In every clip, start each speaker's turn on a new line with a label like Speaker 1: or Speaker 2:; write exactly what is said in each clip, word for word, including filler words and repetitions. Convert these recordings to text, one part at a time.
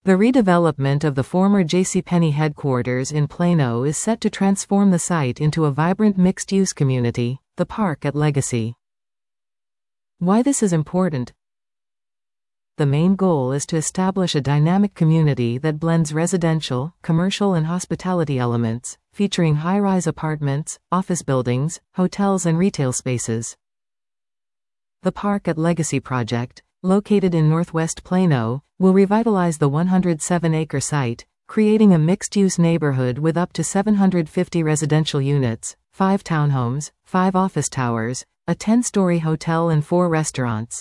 Speaker 1: The redevelopment of the former JCPenney headquarters in Plano is set to transform the site into a vibrant mixed-use community, the Park at Legacy. Why this is important? The main goal is to establish a dynamic community that blends residential, commercial and hospitality elements, featuring high-rise apartments, office buildings, hotels and retail spaces. The Park at Legacy project, located in northwest Plano, will revitalize the one hundred seven acre site, creating a mixed-use neighborhood with up to seven hundred fifty residential units, five townhomes, five office towers, a ten-story hotel and four restaurants.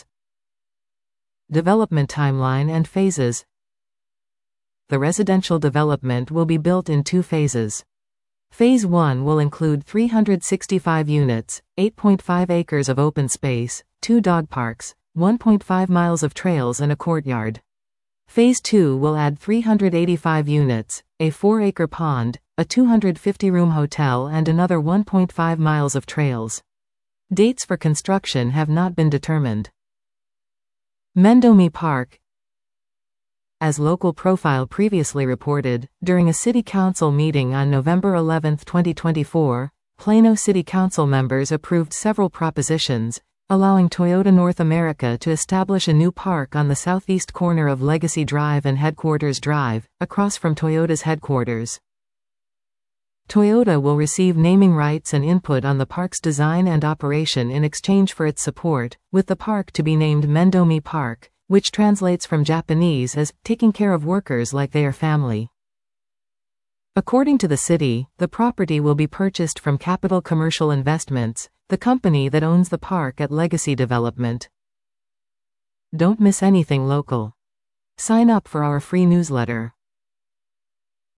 Speaker 1: Development timeline and phases. The residential development will be built in two phases. Phase one will include three hundred sixty-five units, eight point five acres of open space, two dog parks, one point five miles of trails and a courtyard. Phase two will add three hundred eighty-five units, a four acre pond, a two hundred fifty room hotel and another one point five miles of trails. Dates for construction have not been determined. Mendomi Park. As Local Profile previously reported, during a City Council meeting on November eleventh twenty twenty-four, Plano City Council members approved several propositions, allowing Toyota North America to establish a new park on the southeast corner of Legacy Drive and Headquarters Drive, across from Toyota's headquarters. Toyota will receive naming rights and input on the park's design and operation in exchange for its support, with the park to be named Mendomi Park, which translates from Japanese as taking care of workers like they are family. According to the city, the property will be purchased from Capital Commercial Investments, the company that owns the Park at Legacy Development. Don't miss anything local. Sign up for our free newsletter.